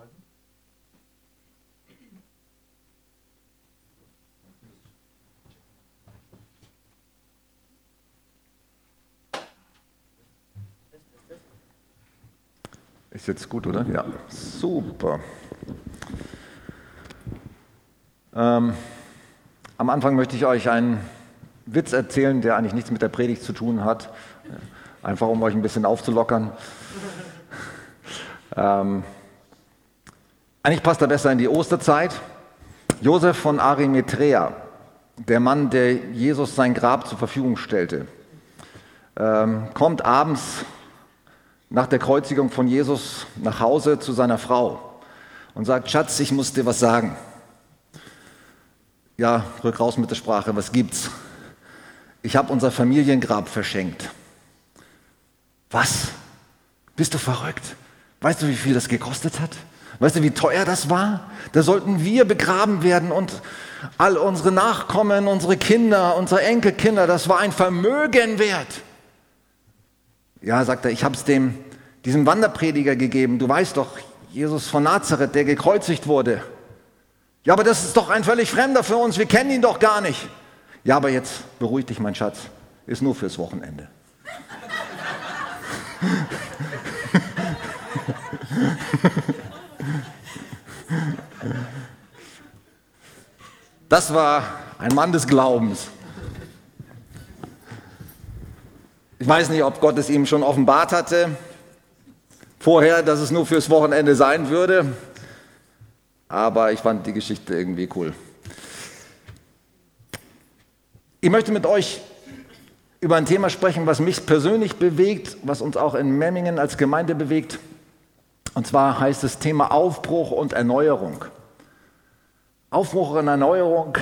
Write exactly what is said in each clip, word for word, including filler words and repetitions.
anschalten? Ist jetzt gut, oder? Ja, super. Ähm, am Anfang möchte ich euch einen Witz erzählen, der eigentlich nichts mit der Predigt zu tun hat, einfach um euch ein bisschen aufzulockern. Ähm, eigentlich passt er besser in die Osterzeit. Josef von Arimathäa, der Mann, der Jesus sein Grab zur Verfügung stellte, ähm, kommt abends nach der Kreuzigung von Jesus nach Hause zu seiner Frau und sagt: Schatz, ich muss dir was sagen. Ja, rück raus mit der Sprache, was gibt's? Ich habe unser Familiengrab verschenkt. Was? Bist du verrückt? Weißt du, wie viel das gekostet hat? Weißt du, wie teuer das war? Da sollten wir begraben werden und all unsere Nachkommen, unsere Kinder, unsere Enkelkinder, das war ein Vermögen wert. Ja, sagt er, ich habe es dem, diesem Wanderprediger gegeben. Du weißt doch, Jesus von Nazareth, der gekreuzigt wurde. Ja, aber das ist doch ein völlig Fremder für uns, wir kennen ihn doch gar nicht. Ja, aber jetzt beruhig dich, mein Schatz, ist nur fürs Wochenende. Das war ein Mann des Glaubens. Ich weiß nicht, ob Gott es ihm schon offenbart hatte, vorher, dass es nur fürs Wochenende sein würde, aber ich fand die Geschichte irgendwie cool. Ich möchte mit euch über ein Thema sprechen, was mich persönlich bewegt, was uns auch in Memmingen als Gemeinde bewegt. Und zwar heißt das Thema Aufbruch und Erneuerung. Aufbruch und Erneuerung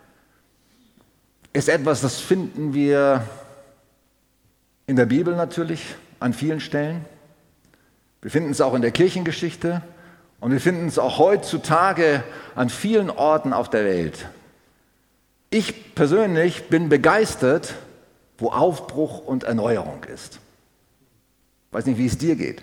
ist etwas, das finden wir in der Bibel natürlich an vielen Stellen. Wir finden es auch in der Kirchengeschichte und wir finden es auch heutzutage an vielen Orten auf der Welt. Ich persönlich bin begeistert, wo Aufbruch und Erneuerung ist. Ich weiß nicht, wie es dir geht.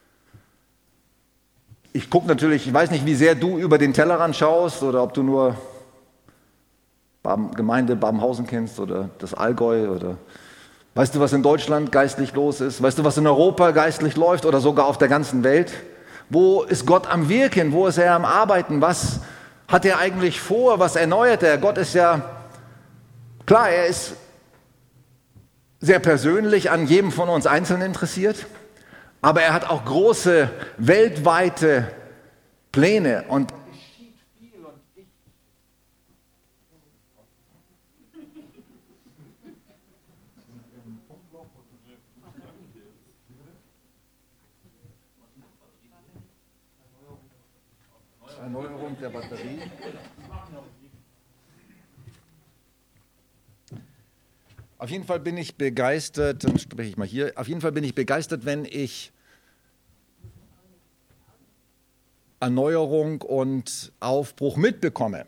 Ich gucke natürlich, ich weiß nicht, wie sehr du über den Tellerrand schaust oder ob du nur Gemeinde Babenhausen kennst oder das Allgäu oder weißt du, was in Deutschland geistlich los ist? Weißt du, was in Europa geistlich läuft oder sogar auf der ganzen Welt? Wo ist Gott am Wirken? Wo ist er am Arbeiten? Was hat er eigentlich vor? Was erneuert er? Gott ist ja, klar, er ist sehr persönlich an jedem von uns einzeln interessiert, aber er hat auch große weltweite Pläne und Erneuerung der Batterie. Auf jeden Fall bin ich begeistert, dann spreche ich mal hier, auf jeden Fall bin ich begeistert, wenn ich Erneuerung und Aufbruch mitbekomme.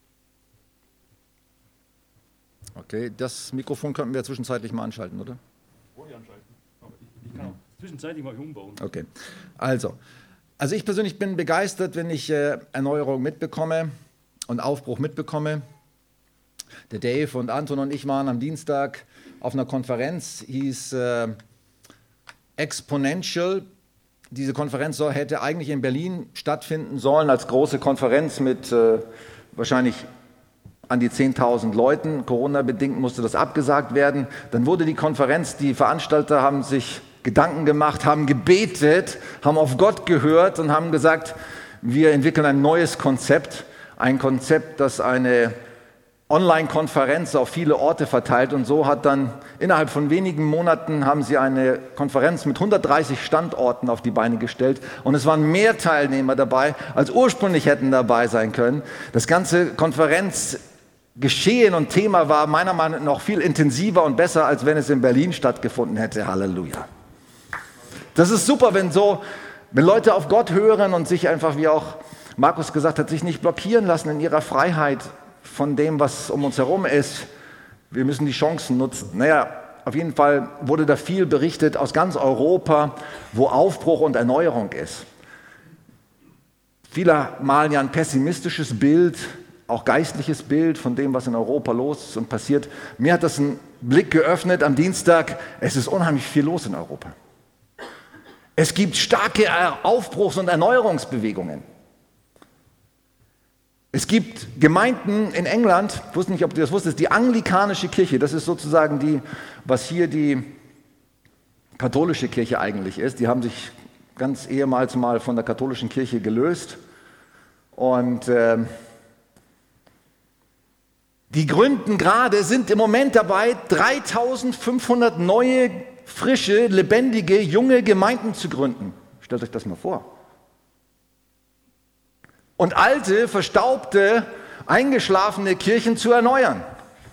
Okay, das Mikrofon könnten wir zwischenzeitlich mal anschalten, oder? Ruhig anschalten, aber ich, ich kann auch zwischenzeitlich mal umbauen. Okay, also, also ich persönlich bin begeistert, wenn ich äh, Erneuerung mitbekomme und Aufbruch mitbekomme. Der Dave und Anton und ich waren am Dienstag auf einer Konferenz, hieß äh, Exponential. Diese Konferenz soll, hätte eigentlich in Berlin stattfinden sollen, als große Konferenz mit äh, wahrscheinlich an die zehntausend Leuten. Corona-bedingt musste das abgesagt werden. Dann wurde die Konferenz, die Veranstalter haben sich Gedanken gemacht, haben gebetet, haben auf Gott gehört und haben gesagt, wir entwickeln ein neues Konzept. Ein Konzept, das eine Online-Konferenz auf viele Orte verteilt und so hat dann innerhalb von wenigen Monaten haben sie eine Konferenz mit hundertdreißig Standorten auf die Beine gestellt und es waren mehr Teilnehmer dabei, als ursprünglich hätten dabei sein können. Das ganze Konferenzgeschehen und Thema war meiner Meinung nach noch viel intensiver und besser, als wenn es in Berlin stattgefunden hätte. Halleluja. Das ist super, wenn so, wenn Leute auf Gott hören und sich einfach, wie auch Markus gesagt hat, sich nicht blockieren lassen in ihrer Freiheit von dem, was um uns herum ist. Wir müssen die Chancen nutzen. Naja, auf jeden Fall wurde da viel berichtet aus ganz Europa, wo Aufbruch und Erneuerung ist. Viele malen ja ein pessimistisches Bild, auch geistliches Bild von dem, was in Europa los ist und passiert. Mir hat das einen Blick geöffnet am Dienstag. Es ist unheimlich viel los in Europa. Es gibt starke Aufbruchs- und Erneuerungsbewegungen. Es gibt Gemeinden in England, ich wusste nicht, ob du das wusstest, die anglikanische Kirche, das ist sozusagen die, was hier die katholische Kirche eigentlich ist. Die haben sich ganz ehemals mal von der katholischen Kirche gelöst und äh, die gründen gerade, sind im Moment dabei, dreitausendfünfhundert neue, frische, lebendige, junge Gemeinden zu gründen. Stellt euch das mal vor. Und alte, verstaubte, eingeschlafene Kirchen zu erneuern.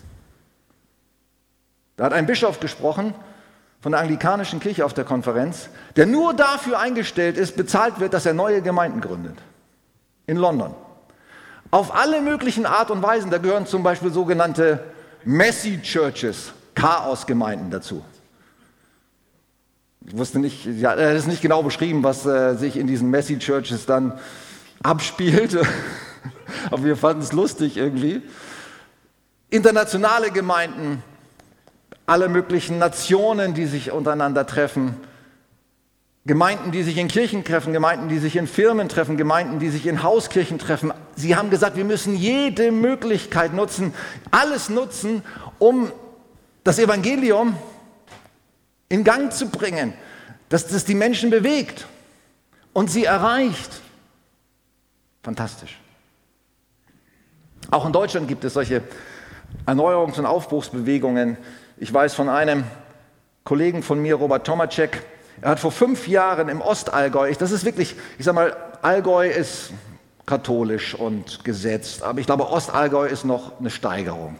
Da hat ein Bischof gesprochen von der anglikanischen Kirche auf der Konferenz, der nur dafür eingestellt ist, bezahlt wird, dass er neue Gemeinden gründet. In London. Auf alle möglichen Art und Weisen. Da gehören zum Beispiel sogenannte Messy Churches, Chaosgemeinden dazu. Ich wusste nicht, ja, er hat es nicht genau beschrieben, was äh, sich in diesen Messy Churches dann abspielt, aber wir fanden es lustig irgendwie. Internationale Gemeinden, alle möglichen Nationen, die sich untereinander treffen, Gemeinden, die sich in Kirchen treffen, Gemeinden, die sich in Firmen treffen, Gemeinden, die sich in Hauskirchen treffen. Sie haben gesagt, wir müssen jede Möglichkeit nutzen, alles nutzen, um das Evangelium in Gang zu bringen, dass das die Menschen bewegt und sie erreicht. Fantastisch. Auch in Deutschland gibt es solche Erneuerungs- und Aufbruchsbewegungen. Ich weiß von einem Kollegen von mir, Robert Tomacek, er hat vor fünf Jahren im Ostallgäu, das ist wirklich, ich sag mal, Allgäu ist katholisch und gesetzt, aber ich glaube, Ostallgäu ist noch eine Steigerung.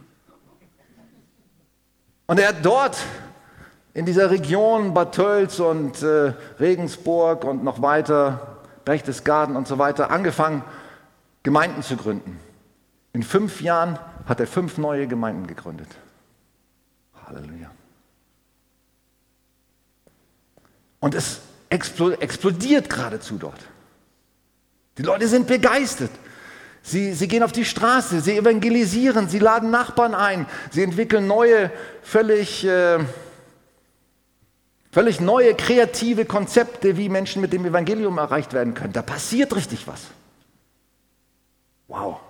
Und er hat dort in dieser Region Bad Tölz und äh, Regensburg und noch weiter, Berchtesgaden und so weiter, angefangen, Gemeinden zu gründen. In fünf Jahren hat er fünf neue Gemeinden gegründet. Halleluja. Und es explodiert geradezu dort. Die Leute sind begeistert. Sie, sie gehen auf die Straße, sie evangelisieren, sie laden Nachbarn ein, sie entwickeln neue, völlig... Äh, Völlig neue, kreative Konzepte, wie Menschen mit dem Evangelium erreicht werden können. Da passiert richtig was. Wow.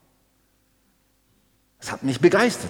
Das hat mich begeistert.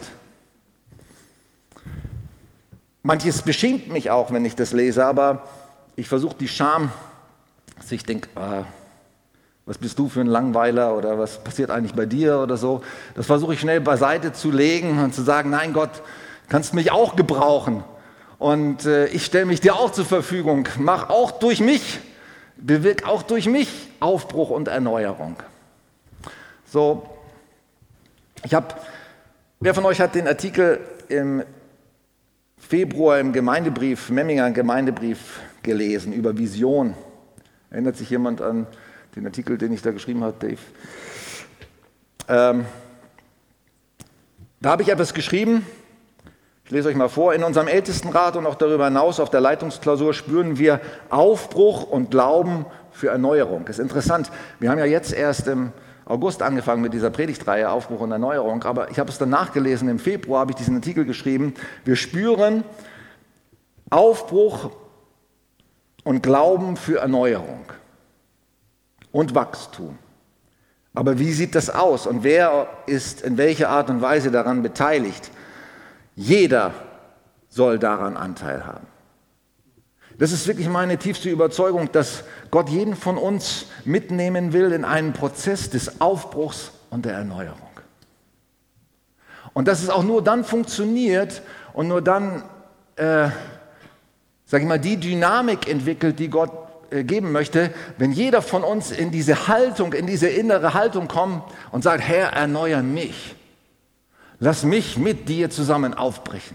Manches beschämt mich auch, wenn ich das lese, aber ich versuche die Scham, dass ich denke, ah, was bist du für ein Langweiler oder was passiert eigentlich bei dir oder so. Das versuche ich schnell beiseite zu legen und zu sagen, nein Gott, kannst mich auch gebrauchen. Und äh, ich stelle mich dir auch zur Verfügung, mach auch durch mich, bewirk auch durch mich Aufbruch und Erneuerung. So, ich habe, wer von euch hat den Artikel im Februar im Gemeindebrief, Memminger Gemeindebrief gelesen über Vision? Erinnert sich jemand an den Artikel, den ich da geschrieben habe, Dave? Ähm, da habe ich etwas geschrieben. Ich lese euch mal vor. In unserem Ältestenrat und auch darüber hinaus auf der Leitungsklausur spüren wir Aufbruch und Glauben für Erneuerung. Das ist interessant. Wir haben ja jetzt erst im August angefangen mit dieser Predigtreihe Aufbruch und Erneuerung, aber ich habe es dann nachgelesen. Im Februar habe ich diesen Artikel geschrieben. Wir spüren Aufbruch und Glauben für Erneuerung und Wachstum. Aber wie sieht das aus und wer ist in welcher Art und Weise daran beteiligt? Jeder soll daran Anteil haben. Das ist wirklich meine tiefste Überzeugung, dass Gott jeden von uns mitnehmen will in einen Prozess des Aufbruchs und der Erneuerung. Und dass es auch nur dann funktioniert und nur dann, äh, sag ich mal, die Dynamik entwickelt, die Gott äh, geben möchte, wenn jeder von uns in diese Haltung, in diese innere Haltung kommt und sagt, Herr, erneuere mich. Lass mich mit dir zusammen aufbrechen.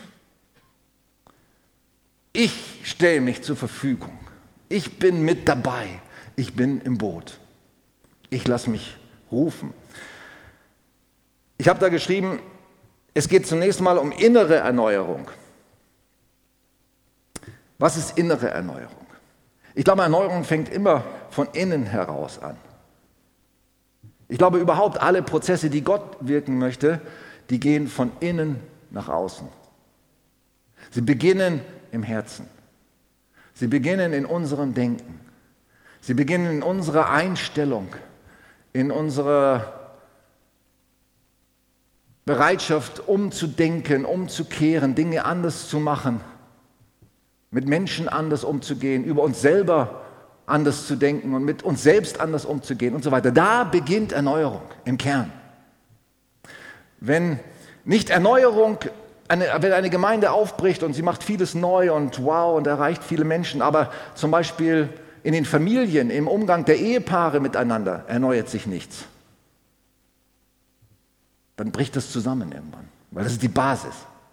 Ich stelle mich zur Verfügung. Ich bin mit dabei. Ich bin im Boot. Ich lasse mich rufen. Ich habe da geschrieben, es geht zunächst mal um innere Erneuerung. Was ist innere Erneuerung? Ich glaube, Erneuerung fängt immer von innen heraus an. Ich glaube, überhaupt alle Prozesse, die Gott wirken möchte, die gehen von innen nach außen. Sie beginnen im Herzen. Sie beginnen in unserem Denken. Sie beginnen in unserer Einstellung, in unserer Bereitschaft, umzudenken, umzukehren, Dinge anders zu machen, mit Menschen anders umzugehen, über uns selber anders zu denken und mit uns selbst anders umzugehen und so weiter. Da beginnt Erneuerung im Kern. Wenn nicht Erneuerung, eine, wenn eine Gemeinde aufbricht und sie macht vieles neu und wow und erreicht viele Menschen, aber zum Beispiel in den Familien, im Umgang der Ehepaare miteinander erneuert sich nichts, dann bricht das zusammen irgendwann, weil das ist die Basis.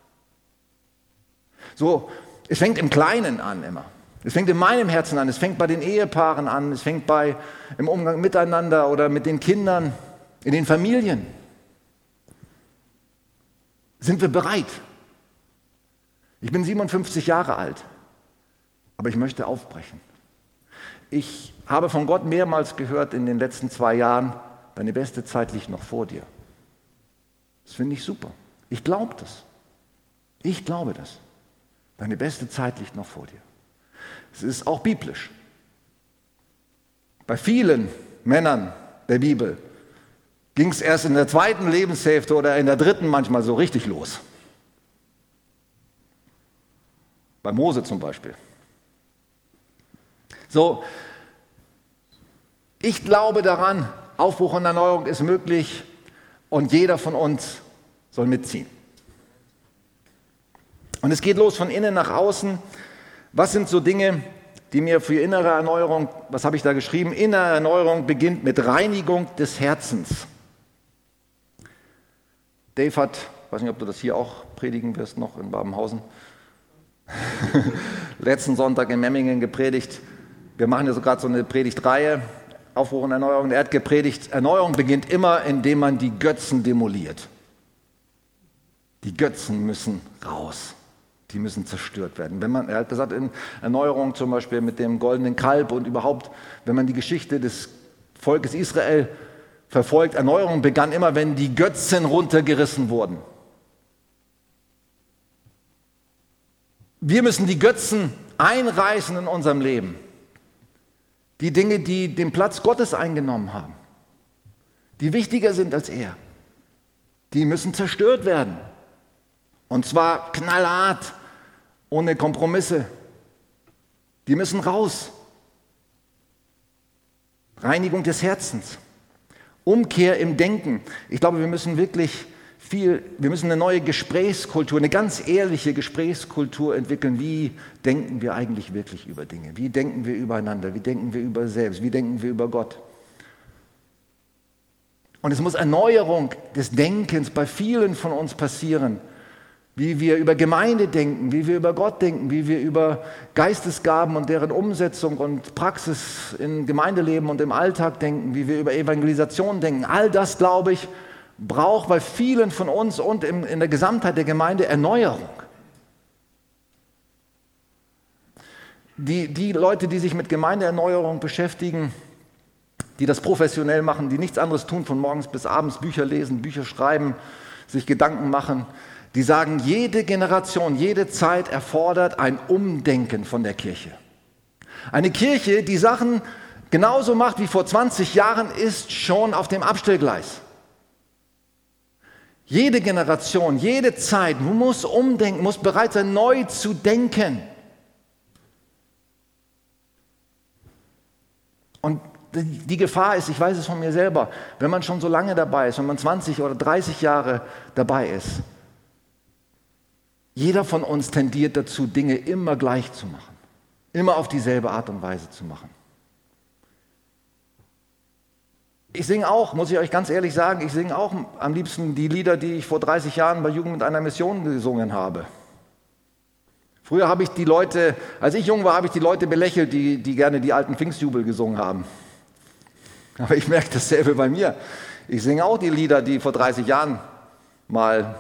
So, es fängt im Kleinen an immer. Es fängt in meinem Herzen an, es fängt bei den Ehepaaren an, es fängt bei, im Umgang miteinander oder mit den Kindern, in den Familien. Sind wir bereit? Ich bin siebenundfünfzig Jahre alt, aber ich möchte aufbrechen. Ich habe von Gott mehrmals gehört in den letzten zwei Jahren, deine beste Zeit liegt noch vor dir. Das finde ich super. Ich glaube das. Ich glaube das. Deine beste Zeit liegt noch vor dir. Es ist auch biblisch. Bei vielen Männern der Bibel ging es erst in der zweiten Lebenshälfte oder in der dritten manchmal so richtig los. Bei Mose zum Beispiel. So, ich glaube daran, Aufbruch und Erneuerung ist möglich und jeder von uns soll mitziehen. Und es geht los von innen nach außen. Was sind so Dinge, die mir für innere Erneuerung, was habe ich da geschrieben? Innere Erneuerung beginnt mit Reinigung des Herzens. Dave hat, ich weiß nicht, ob du das hier auch predigen wirst, noch in Babenhausen, letzten Sonntag in Memmingen gepredigt. Wir machen ja so gerade so eine Predigtreihe, Aufbruch und Erneuerung. Er hat gepredigt, Erneuerung beginnt immer, indem man die Götzen demoliert. Die Götzen müssen raus. Die müssen zerstört werden. Wenn man, er hat gesagt, in Erneuerung zum Beispiel mit dem goldenen Kalb und überhaupt, wenn man die Geschichte des Volkes Israel verfolgt, Erneuerung begann immer, wenn die Götzen runtergerissen wurden. Wir müssen die Götzen einreißen in unserem Leben. Die Dinge, die den Platz Gottes eingenommen haben, die wichtiger sind als er, die müssen zerstört werden. Und zwar knallhart, ohne Kompromisse. Die müssen raus. Reinigung des Herzens. Umkehr im Denken. Ich glaube, wir müssen wirklich viel, wir müssen eine neue Gesprächskultur, eine ganz ehrliche Gesprächskultur entwickeln. Wie denken wir eigentlich wirklich über Dinge? Wie denken wir übereinander? Wie denken wir über selbst? Wie denken wir über Gott? Und es muss Erneuerung des Denkens bei vielen von uns passieren. Wie wir über Gemeinde denken, wie wir über Gott denken, wie wir über Geistesgaben und deren Umsetzung und Praxis im Gemeindeleben und im Alltag denken, wie wir über Evangelisation denken. All das, glaube ich, braucht bei vielen von uns und in der Gesamtheit der Gemeinde Erneuerung. Die, die Leute, die sich mit Gemeindeerneuerung beschäftigen, die das professionell machen, die nichts anderes tun, von morgens bis abends Bücher lesen, Bücher schreiben, sich Gedanken machen, die sagen, jede Generation, jede Zeit erfordert ein Umdenken von der Kirche. Eine Kirche, die Sachen genauso macht wie vor zwanzig Jahren, ist schon auf dem Abstellgleis. Jede Generation, jede Zeit muss umdenken, muss bereit sein, neu zu denken. Und die Gefahr ist, ich weiß es von mir selber, wenn man schon so lange dabei ist, wenn man zwanzig oder dreißig Jahre dabei ist, jeder von uns tendiert dazu, Dinge immer gleich zu machen, immer auf dieselbe Art und Weise zu machen. Ich singe auch, muss ich euch ganz ehrlich sagen, ich singe auch am liebsten die Lieder, die ich vor dreißig Jahren bei Jugend mit einer Mission gesungen habe. Früher habe ich die Leute, als ich jung war, habe ich die Leute belächelt, die, die gerne die alten Pfingstjubel gesungen haben. Aber ich merke dasselbe bei mir. Ich singe auch die Lieder, die vor dreißig Jahren mal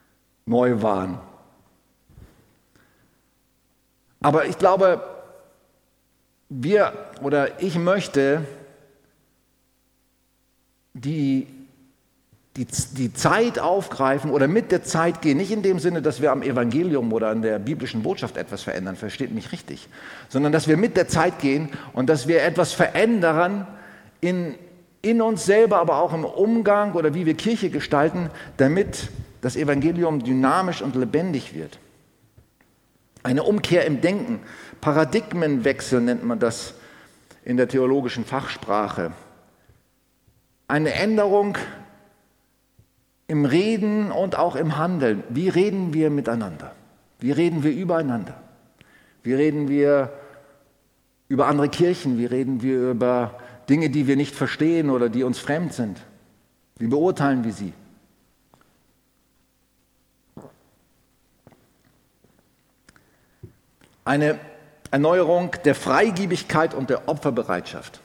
neu waren. Aber ich glaube, wir oder ich möchte die, die, die Zeit aufgreifen oder mit der Zeit gehen, nicht in dem Sinne, dass wir am Evangelium oder an der biblischen Botschaft etwas verändern, versteht mich richtig, sondern dass wir mit der Zeit gehen und dass wir etwas verändern in, in uns selber, aber auch im Umgang oder wie wir Kirche gestalten, damit das Evangelium dynamisch und lebendig wird. Eine Umkehr im Denken, Paradigmenwechsel nennt man das in der theologischen Fachsprache. Eine Änderung im Reden und auch im Handeln. Wie reden wir miteinander? Wie reden wir übereinander? Wie reden wir über andere Kirchen? Wie reden wir über Dinge, die wir nicht verstehen oder die uns fremd sind? Wie beurteilen wir sie? Eine Erneuerung der Freigebigkeit und der Opferbereitschaft.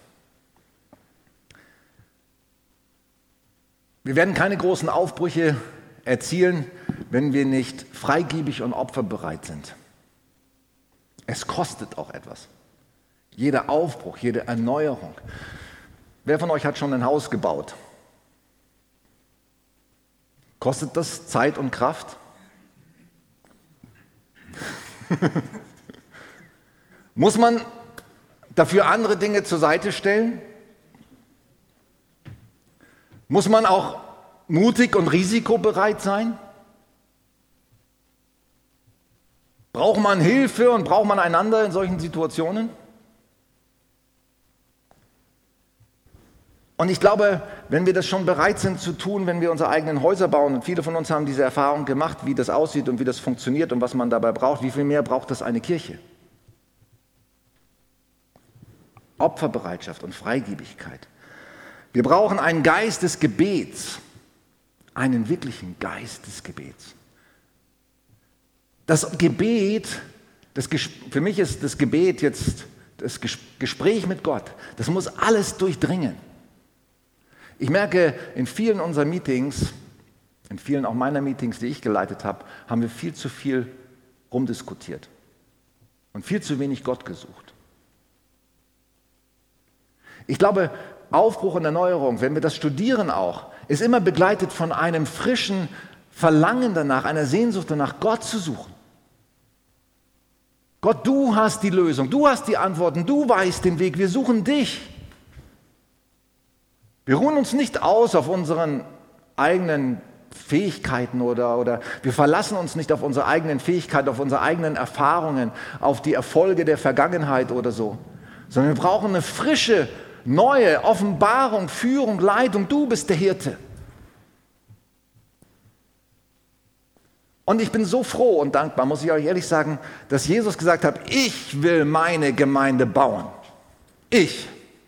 Wir werden keine großen Aufbrüche erzielen, wenn wir nicht freigebig und opferbereit sind. Es kostet auch etwas. Jeder Aufbruch, jede Erneuerung. Wer von euch hat schon ein Haus gebaut? Kostet das Zeit und Kraft? Muss man dafür andere Dinge zur Seite stellen? Muss man auch mutig und risikobereit sein? Braucht man Hilfe und braucht man einander in solchen Situationen? Und ich glaube, wenn wir das schon bereit sind zu tun, wenn wir unsere eigenen Häuser bauen, und viele von uns haben diese Erfahrung gemacht, wie das aussieht und wie das funktioniert und was man dabei braucht, wie viel mehr braucht das eine Kirche? Opferbereitschaft und Freigebigkeit. Wir brauchen einen Geist des Gebets, einen wirklichen Geist des Gebets. Das Gebet, das, für mich ist das Gebet jetzt das Gespräch mit Gott, das muss alles durchdringen. Ich merke, in vielen unserer Meetings, in vielen auch meiner Meetings, die ich geleitet habe, haben wir viel zu viel rumdiskutiert und viel zu wenig Gott gesucht. Ich glaube, Aufbruch und Erneuerung, wenn wir das studieren auch, ist immer begleitet von einem frischen Verlangen danach, einer Sehnsucht danach, Gott zu suchen. Gott, du hast die Lösung, du hast die Antworten, du weißt den Weg, wir suchen dich. Wir ruhen uns nicht aus auf unseren eigenen Fähigkeiten oder, oder wir verlassen uns nicht auf unsere eigenen Fähigkeiten, auf unsere eigenen Erfahrungen, auf die Erfolge der Vergangenheit oder so, sondern wir brauchen eine frische, neue Offenbarung, Führung, Leitung. Du bist der Hirte. Und ich bin so froh und dankbar, muss ich euch ehrlich sagen, dass Jesus gesagt hat, ich will meine Gemeinde bauen. Ich.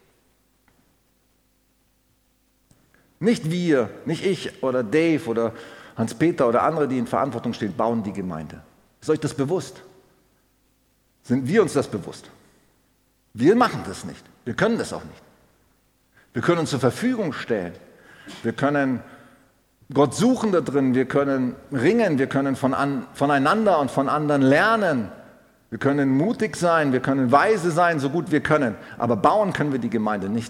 Nicht wir, nicht ich oder Dave oder Hans-Peter oder andere, die in Verantwortung stehen, bauen die Gemeinde. Ist euch das bewusst? Sind wir uns das bewusst? Wir machen das nicht. Wir können das auch nicht. Wir können uns zur Verfügung stellen. Wir können Gott suchen da drin. Wir können ringen. Wir können von an, voneinander und von anderen lernen. Wir können mutig sein. Wir können weise sein, so gut wir können. Aber bauen können wir die Gemeinde nicht.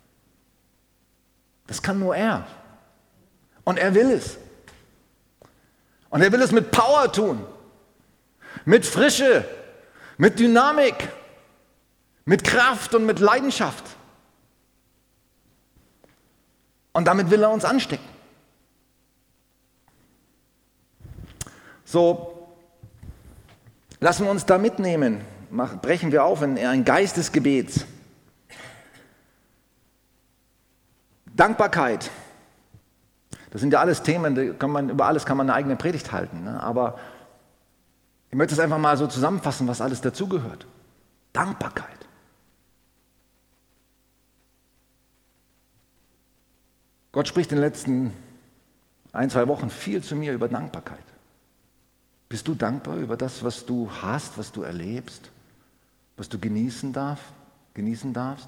Das kann nur er. Und er will es. Und er will es mit Power tun. Mit Frische. Mit Dynamik. Mit Kraft und mit Leidenschaft. Und damit will er uns anstecken. So, lassen wir uns da mitnehmen. Machen, brechen wir auf in einen Geist des Gebets. Dankbarkeit. Das sind ja alles Themen, da kann man, über alles kann man eine eigene Predigt halten. Ne? Aber ich möchte es einfach mal so zusammenfassen, was alles dazugehört. Dankbarkeit. Gott spricht in den letzten ein, zwei Wochen viel zu mir über Dankbarkeit. Bist du dankbar über das, was du hast, was du erlebst, was du genießen darfst, genießen darfst?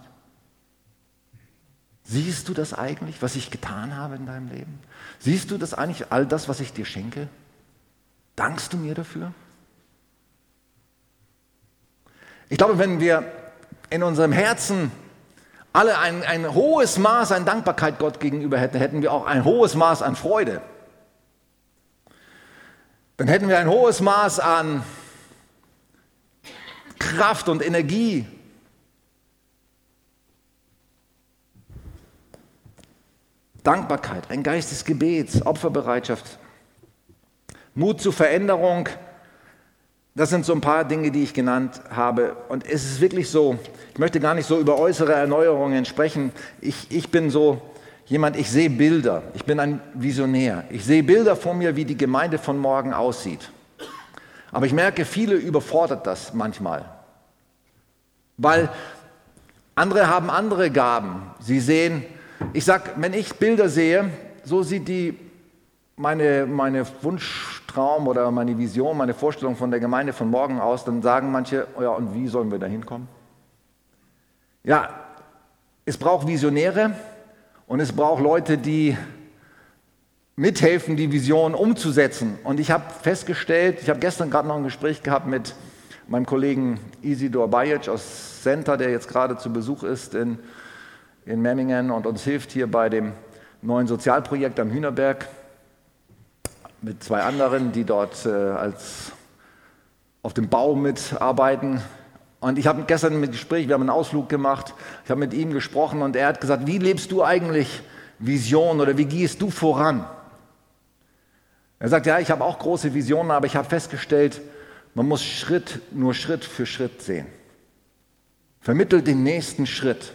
Siehst du das eigentlich, was ich getan habe in deinem Leben? Siehst du das eigentlich, all das, was ich dir schenke? Dankst du mir dafür? Ich glaube, wenn wir in unserem Herzen alle ein, ein hohes Maß an Dankbarkeit Gott gegenüber hätten, hätten wir auch ein hohes Maß an Freude. Dann hätten wir ein hohes Maß an Kraft und Energie. Dankbarkeit, ein Geist des Gebets, Opferbereitschaft, Mut zur Veränderung. Das sind so ein paar Dinge, die ich genannt habe. Und es ist wirklich so, ich möchte gar nicht so über äußere Erneuerungen sprechen. Ich, ich bin so jemand, ich sehe Bilder. Ich bin ein Visionär. Ich sehe Bilder vor mir, wie die Gemeinde von morgen aussieht. Aber ich merke, viele überfordert das manchmal. Weil andere haben andere Gaben. Sie sehen, ich sage, wenn ich Bilder sehe, so sieht die meine, meine Wunschtraum oder meine Vision, meine Vorstellung von der Gemeinde von morgen aus, dann sagen manche, ja, und wie sollen wir da hinkommen? Ja, es braucht Visionäre und es braucht Leute, die mithelfen, die Vision umzusetzen. Und ich habe festgestellt, ich habe gestern gerade noch ein Gespräch gehabt mit meinem Kollegen Isidor Bajic aus Center, der jetzt gerade zu Besuch ist in, in Memmingen und uns hilft hier bei dem neuen Sozialprojekt am Hühnerberg mit zwei anderen, die dort äh, als auf dem Bau mitarbeiten. Und ich habe gestern mit Gespräch, wir haben einen Ausflug gemacht, ich habe mit ihm gesprochen und er hat gesagt, wie lebst du eigentlich Vision oder wie gehst du voran? Er sagt, ja, ich habe auch große Visionen, aber ich habe festgestellt, man muss Schritt, nur Schritt für Schritt sehen. Vermittel den nächsten Schritt.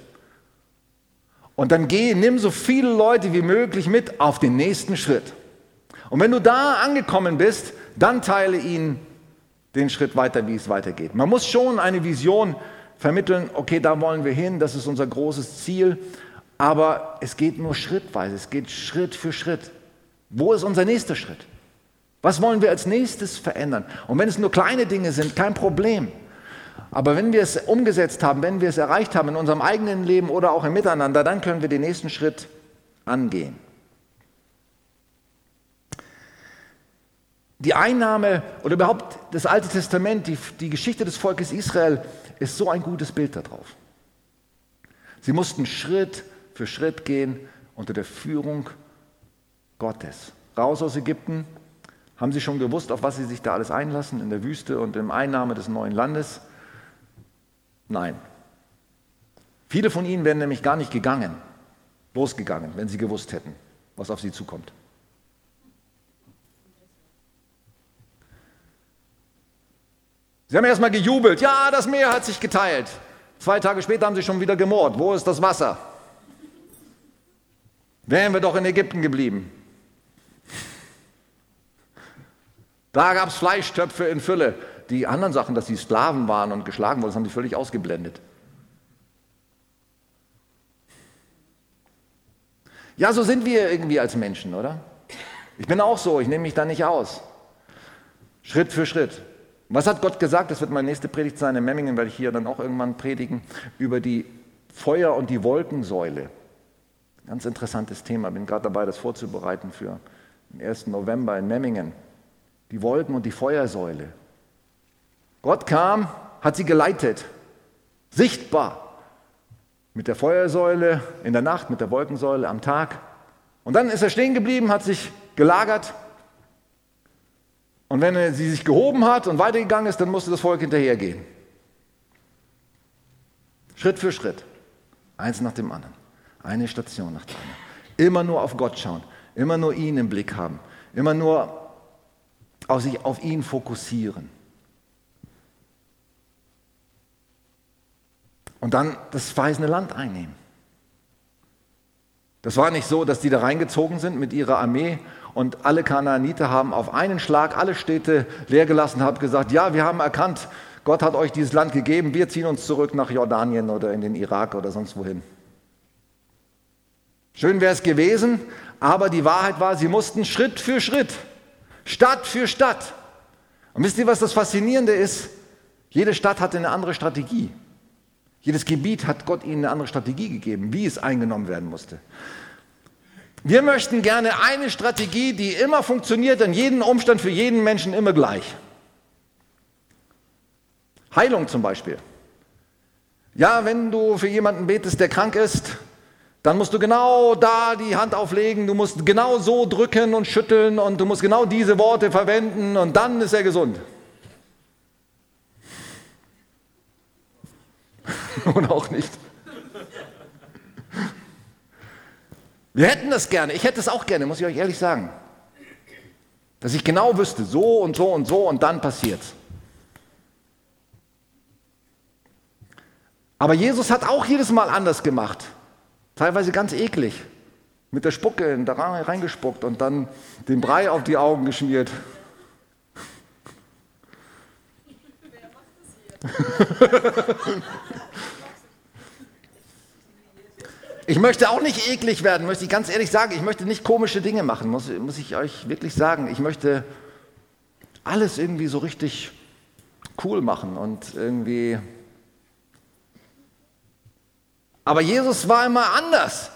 Und dann geh, nimm so viele Leute wie möglich mit auf den nächsten Schritt. Und wenn du da angekommen bist, dann teile ihnen den Schritt weiter, wie es weitergeht. Man muss schon eine Vision vermitteln, okay, da wollen wir hin, das ist unser großes Ziel, aber es geht nur schrittweise, es geht Schritt für Schritt. Wo ist unser nächster Schritt? Was wollen wir als nächstes verändern? Und wenn es nur kleine Dinge sind, kein Problem. Aber wenn wir es umgesetzt haben, wenn wir es erreicht haben in unserem eigenen Leben oder auch im Miteinander, dann können wir den nächsten Schritt angehen. Die Einnahme oder überhaupt das Alte Testament, die, die Geschichte des Volkes Israel ist so ein gutes Bild darauf. Sie mussten Schritt für Schritt gehen unter der Führung Gottes. Raus aus Ägypten, haben sie schon gewusst, auf was sie sich da alles einlassen, in der Wüste und im Einnahme des neuen Landes? Nein. Viele von ihnen wären nämlich gar nicht gegangen, losgegangen, wenn sie gewusst hätten, was auf sie zukommt. Sie haben erstmal gejubelt, ja, das Meer hat sich geteilt. Zwei Tage später haben sie schon wieder gemurrt. Wo ist das Wasser? Wären wir doch in Ägypten geblieben. Da gab es Fleischtöpfe in Fülle. Die anderen Sachen, dass sie Sklaven waren und geschlagen wurden, das haben sie völlig ausgeblendet. Ja, so sind wir irgendwie als Menschen, oder? Ich bin auch so, ich nehme mich da nicht aus. Schritt für Schritt. Was hat Gott gesagt? Das wird meine nächste Predigt sein. In Memmingen werde ich hier dann auch irgendwann predigen über die Feuer- und die Wolkensäule. Ganz interessantes Thema. Bin gerade dabei, das vorzubereiten für den ersten November in Memmingen. Die Wolken- und die Feuersäule. Gott kam, hat sie geleitet. Sichtbar. Mit der Feuersäule in der Nacht, mit der Wolkensäule am Tag. Und dann ist er stehen geblieben, hat sich gelagert. Und wenn er sie sich gehoben hat und weitergegangen ist, dann musste das Volk hinterhergehen. Schritt für Schritt. Eins nach dem anderen. Eine Station nach der anderen. Immer nur auf Gott schauen. Immer nur ihn im Blick haben. Immer nur auf sich auf ihn fokussieren. Und dann das verheißene Land einnehmen. Das war nicht so, dass die da reingezogen sind mit ihrer Armee und alle Kanaaniter haben auf einen Schlag alle Städte leer gelassen, haben gesagt, ja, wir haben erkannt, Gott hat euch dieses Land gegeben, wir ziehen uns zurück nach Jordanien oder in den Irak oder sonst wohin. Schön wäre es gewesen, aber die Wahrheit war, sie mussten Schritt für Schritt, Stadt für Stadt. Und wisst ihr, was das Faszinierende ist? Jede Stadt hatte eine andere Strategie. Jedes Gebiet hat Gott ihnen eine andere Strategie gegeben, wie es eingenommen werden musste. Wir möchten gerne eine Strategie, die immer funktioniert, in jedem Umstand für jeden Menschen immer gleich. Heilung zum Beispiel. Ja, wenn du für jemanden betest, der krank ist, dann musst du genau da die Hand auflegen, du musst genau so drücken und schütteln und du musst genau diese Worte verwenden und dann ist er gesund. Oder auch nicht. Wir hätten das gerne, ich hätte es auch gerne, muss ich euch ehrlich sagen. Dass ich genau wüsste, so und so und so und dann passiert's. Aber Jesus hat auch jedes Mal anders gemacht. Teilweise ganz eklig. Mit der Spucke da reingespuckt und dann den Brei auf die Augen geschmiert. Ich möchte auch nicht eklig werden, möchte ich ganz ehrlich sagen. Ich möchte nicht komische Dinge machen, muss, muss ich euch wirklich sagen. Ich möchte alles irgendwie so richtig cool machen und irgendwie... Aber Jesus war immer anders.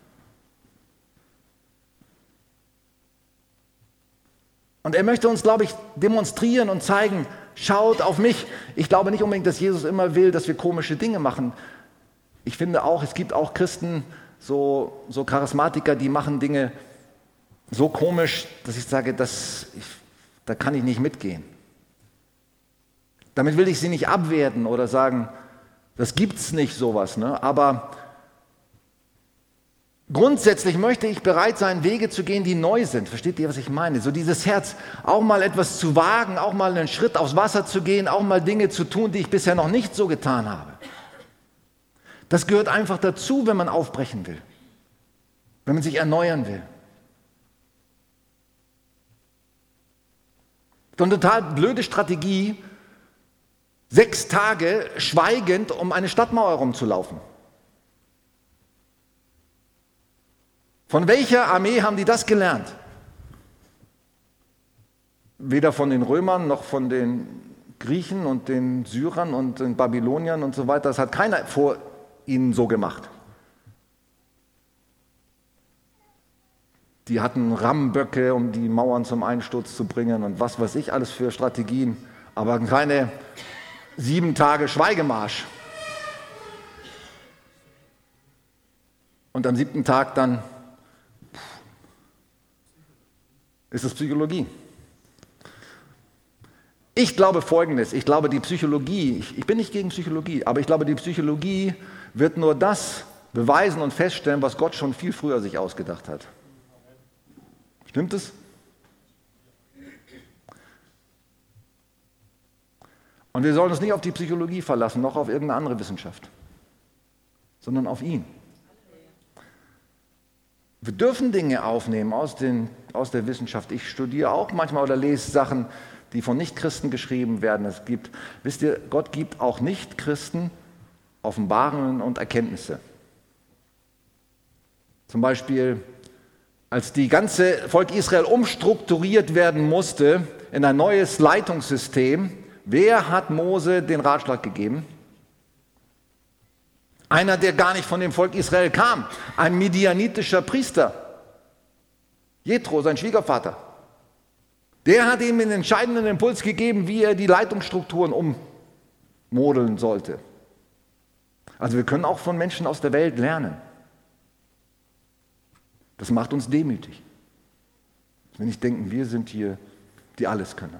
Und er möchte uns, glaube ich, demonstrieren und zeigen, schaut auf mich. Ich glaube nicht unbedingt, dass Jesus immer will, dass wir komische Dinge machen. Ich finde auch, es gibt auch Christen, so, so Charismatiker, die machen Dinge so komisch, dass ich sage, das, ich, da kann ich nicht mitgehen. Damit will ich sie nicht abwerten oder sagen, das gibt's nicht sowas, ne? Aber grundsätzlich möchte ich bereit sein, Wege zu gehen, die neu sind. Versteht ihr, was ich meine? So dieses Herz, auch mal etwas zu wagen, auch mal einen Schritt aufs Wasser zu gehen, auch mal Dinge zu tun, die ich bisher noch nicht so getan habe. Das gehört einfach dazu, wenn man aufbrechen will, wenn man sich erneuern will. So eine total blöde Strategie, sechs Tage schweigend um eine Stadtmauer herumzulaufen. Von welcher Armee haben die das gelernt? Weder von den Römern noch von den Griechen und den Syrern und den Babyloniern und so weiter. Das hat keiner vor ihnen so gemacht. Die hatten Rammböcke, um die Mauern zum Einsturz zu bringen und was weiß ich alles für Strategien, aber keine sieben Tage Schweigemarsch. Und am siebten Tag dann ist es Psychologie. Ich glaube Folgendes, ich glaube die Psychologie, ich, ich bin nicht gegen Psychologie, aber ich glaube die Psychologie wird nur das beweisen und feststellen, was Gott schon viel früher sich ausgedacht hat. Stimmt es? Und wir sollen uns nicht auf die Psychologie verlassen, noch auf irgendeine andere Wissenschaft, sondern auf ihn. Wir dürfen Dinge aufnehmen aus, den, aus der Wissenschaft. Ich studiere auch manchmal oder lese Sachen, die von Nichtchristen geschrieben werden. Es gibt, wisst ihr, Gott gibt auch Nichtchristen Offenbarungen und Erkenntnisse. Zum Beispiel, als die ganze Volk Israel umstrukturiert werden musste in ein neues Leitungssystem, wer hat Mose den Ratschlag gegeben? Einer, der gar nicht von dem Volk Israel kam, ein midianitischer Priester, Jethro, sein Schwiegervater. Der hat ihm einen entscheidenden Impuls gegeben, wie er die Leitungsstrukturen ummodeln sollte. Also wir können auch von Menschen aus der Welt lernen. Das macht uns demütig. Wenn ich denke, wir sind hier die Alleskönner.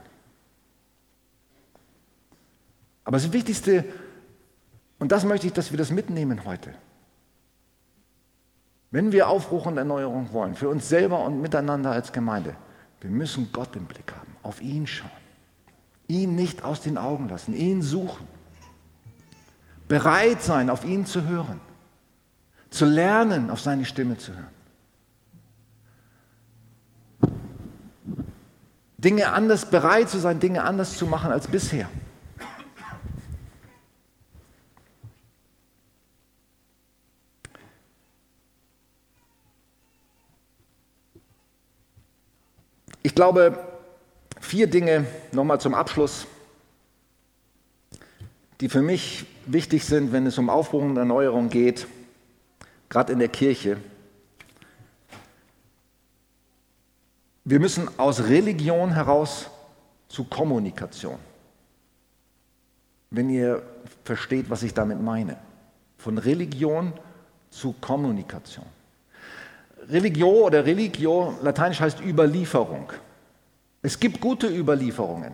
Aber das Wichtigste, und das möchte ich, dass wir das mitnehmen heute. Wenn wir Aufbruch und Erneuerung wollen, für uns selber und miteinander als Gemeinde, wir müssen Gott im Blick haben, auf ihn schauen, ihn nicht aus den Augen lassen, ihn suchen, bereit sein, auf ihn zu hören, zu lernen, auf seine Stimme zu hören. Dinge anders, bereit zu sein, Dinge anders zu machen als bisher. Ich glaube, vier Dinge nochmal zum Abschluss, die für mich wichtig sind, wenn es um Aufbruch und Erneuerung geht, gerade in der Kirche. Wir müssen aus Religion heraus zu Kommunikation, wenn ihr versteht, was ich damit meine. Von Religion zu Kommunikation. Religion oder Religio, lateinisch heißt Überlieferung. Es gibt gute Überlieferungen.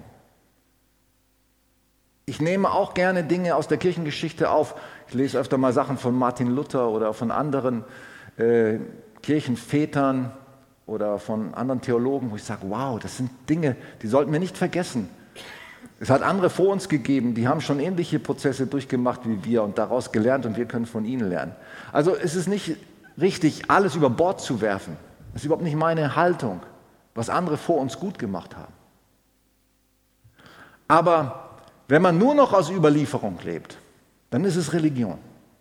Ich nehme auch gerne Dinge aus der Kirchengeschichte auf. Ich lese öfter mal Sachen von Martin Luther oder von anderen äh, Kirchenvätern oder von anderen Theologen, wo ich sage, wow, das sind Dinge, die sollten wir nicht vergessen. Es hat andere vor uns gegeben, die haben schon ähnliche Prozesse durchgemacht wie wir und daraus gelernt und wir können von ihnen lernen. Also es ist nicht richtig, alles über Bord zu werfen. Das ist überhaupt nicht meine Haltung, was andere vor uns gut gemacht haben. Aber wenn man nur noch aus Überlieferung lebt, dann ist es Religion.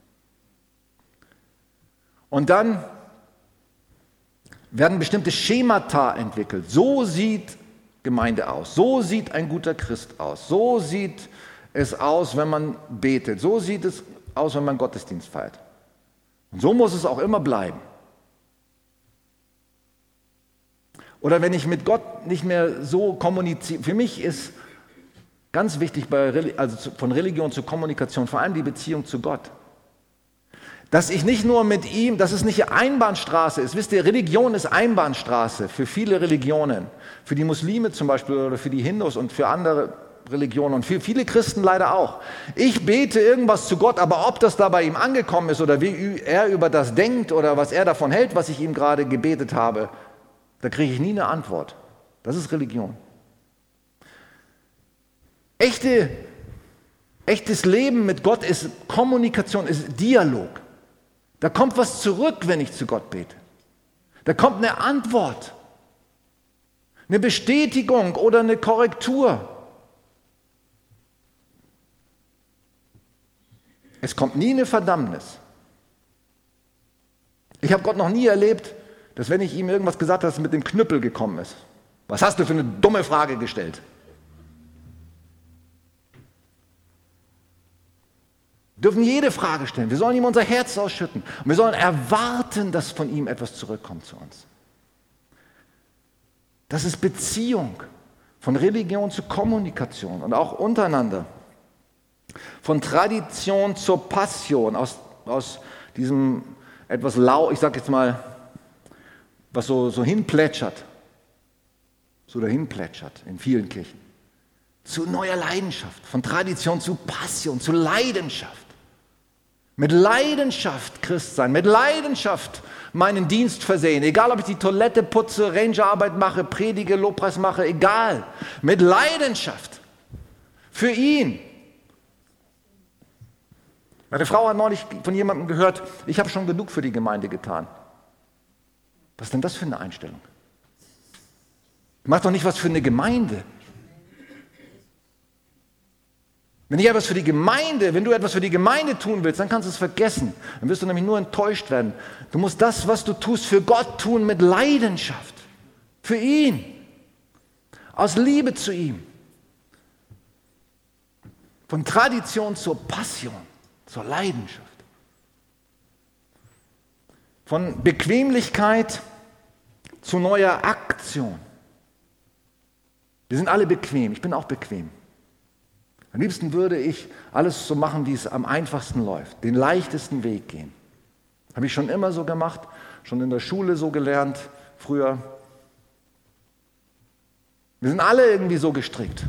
Und dann werden bestimmte Schemata entwickelt. So sieht Gemeinde aus. So sieht ein guter Christ aus. So sieht es aus, wenn man betet. So sieht es aus, wenn man Gottesdienst feiert. Und so muss es auch immer bleiben. Oder wenn ich mit Gott nicht mehr so kommuniziere. Für mich ist ganz wichtig, bei, also von Religion zur Kommunikation, vor allem die Beziehung zu Gott. Dass ich nicht nur mit ihm, dass es nicht eine Einbahnstraße ist. Wisst ihr, Religion ist Einbahnstraße für viele Religionen. Für die Muslime zum Beispiel oder für die Hindus und für andere Religionen und für viele Christen leider auch. Ich bete irgendwas zu Gott, aber ob das da bei ihm angekommen ist oder wie er über das denkt oder was er davon hält, was ich ihm gerade gebetet habe, da kriege ich nie eine Antwort. Das ist Religion. Echte, echtes Leben mit Gott ist Kommunikation, ist Dialog. Da kommt was zurück, wenn ich zu Gott bete. Da kommt eine Antwort, eine Bestätigung oder eine Korrektur. Es kommt nie eine Verdammnis. Ich habe Gott noch nie erlebt, dass wenn ich ihm irgendwas gesagt habe, dass es mit dem Knüppel gekommen ist. Was hast du für eine dumme Frage gestellt? Wir dürfen jede Frage stellen. Wir sollen ihm unser Herz ausschütten. Und wir sollen erwarten, dass von ihm etwas zurückkommt zu uns. Das ist Beziehung. Von Religion zu Kommunikation und auch untereinander. Von Tradition zur Passion. Aus, aus diesem etwas lau, ich sage jetzt mal, was so, so hinplätschert. So dahin plätschert in vielen Kirchen. Zu neuer Leidenschaft. Von Tradition zu Passion, zu Leidenschaft. Mit Leidenschaft Christ sein, mit Leidenschaft meinen Dienst versehen. Egal, ob ich die Toilette putze, Rangerarbeit mache, predige, Lobpreis mache, egal. Mit Leidenschaft. Für ihn. Meine Frau hat neulich von jemandem gehört, ich habe schon genug für die Gemeinde getan. Was ist denn das für eine Einstellung? Mach doch nicht was für eine Gemeinde. Wenn ich etwas für die Gemeinde, wenn du etwas für die Gemeinde tun willst, dann kannst du es vergessen. Dann wirst du nämlich nur enttäuscht werden. Du musst das, was du tust, für Gott tun mit Leidenschaft. Für ihn. Aus Liebe zu ihm. Von Tradition zur Passion, zur Leidenschaft. Von Bequemlichkeit zu neuer Aktion. Wir sind alle bequem. Ich bin auch bequem. Am liebsten würde ich alles so machen, wie es am einfachsten läuft, den leichtesten Weg gehen. Habe ich schon immer so gemacht, schon in der Schule so gelernt, früher. Wir sind alle irgendwie so gestrickt.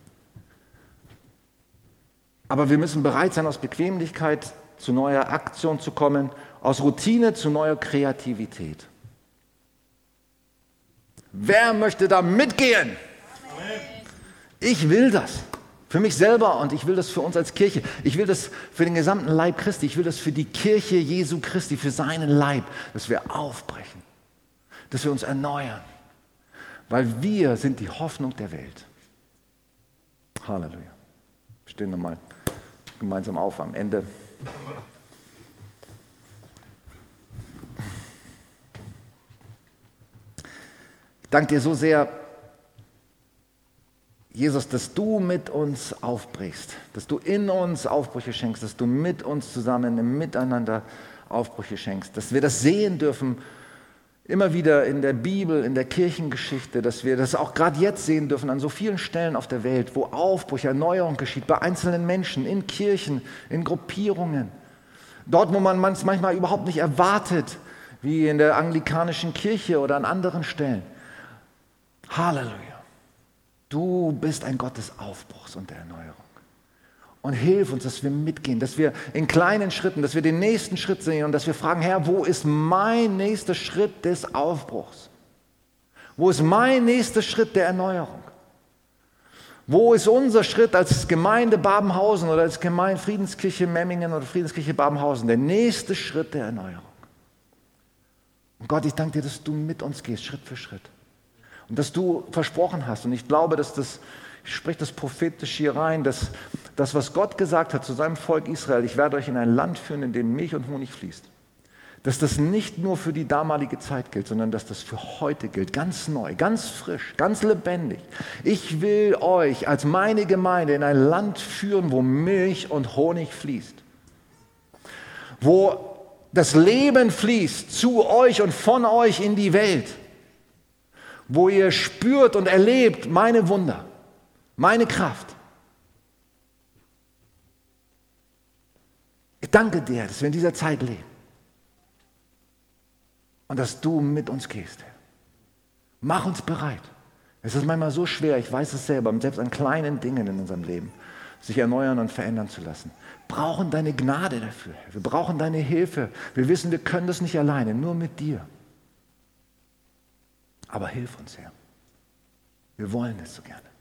Aber wir müssen bereit sein, aus Bequemlichkeit zu neuer Aktion zu kommen, aus Routine zu neuer Kreativität. Wer möchte da mitgehen? Ich will das. Für mich selber und ich will das für uns als Kirche. Ich will das für den gesamten Leib Christi. Ich will das für die Kirche Jesu Christi, für seinen Leib, dass wir aufbrechen, dass wir uns erneuern, weil wir sind die Hoffnung der Welt. Halleluja. Wir stehen nochmal gemeinsam auf am Ende. Ich danke dir so sehr, Jesus, dass du mit uns aufbrichst, dass du in uns Aufbrüche schenkst, dass du mit uns zusammen im Miteinander Aufbrüche schenkst, dass wir das sehen dürfen, immer wieder in der Bibel, in der Kirchengeschichte, dass wir das auch gerade jetzt sehen dürfen, an so vielen Stellen auf der Welt, wo Aufbrüche, Erneuerung geschieht, bei einzelnen Menschen, in Kirchen, in Gruppierungen, Dort, wo man es manchmal überhaupt nicht erwartet, wie in der anglikanischen Kirche oder an anderen Stellen. Halleluja. Du bist ein Gott des Aufbruchs und der Erneuerung. Und hilf uns, dass wir mitgehen, dass wir in kleinen Schritten, dass wir den nächsten Schritt sehen und dass wir fragen, Herr, wo ist mein nächster Schritt des Aufbruchs? Wo ist mein nächster Schritt der Erneuerung? Wo ist unser Schritt als Gemeinde Babenhausen oder als Gemeinde Friedenskirche Memmingen oder Friedenskirche Babenhausen? Der nächste Schritt der Erneuerung. Und Gott, ich danke dir, dass du mit uns gehst, Schritt für Schritt. Und dass du versprochen hast. Und ich glaube, dass das, ich spreche das prophetisch hier rein, dass das, was Gott gesagt hat zu seinem Volk Israel, ich werde euch in ein Land führen, in dem Milch und Honig fließt. Dass das nicht nur für die damalige Zeit gilt, sondern dass das für heute gilt, ganz neu, ganz frisch, ganz lebendig. Ich will euch als meine Gemeinde in ein Land führen, wo Milch und Honig fließt. Wo das Leben fließt zu euch und von euch in die Welt. Wo ihr spürt und erlebt meine Wunder, meine Kraft. Ich danke dir, dass wir in dieser Zeit leben. Und dass du mit uns gehst, Herr. Mach uns bereit. Es ist manchmal so schwer, ich weiß es selber, selbst an kleinen Dingen in unserem Leben, sich erneuern und verändern zu lassen. Wir brauchen deine Gnade dafür, Herr. Wir brauchen deine Hilfe. Wir wissen, wir können das nicht alleine, nur mit dir. Aber hilf uns, Herr. Wir wollen es so gerne.